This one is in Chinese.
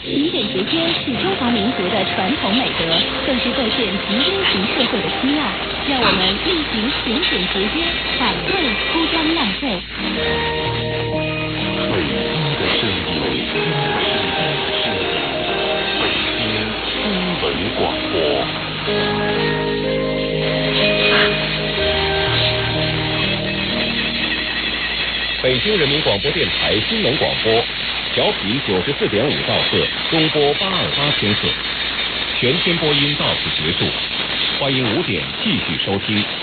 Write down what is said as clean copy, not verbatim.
勤俭节约是中华民族的传统美德，更是构建集英型社会的需要。让我们力行勤俭节约，反对铺张浪费。 北京的声音，北京新闻广播。北京人民广播电台新闻广播，调频94.5兆赫，中波828千赫，全天播音到此结束。欢迎5点继续收听。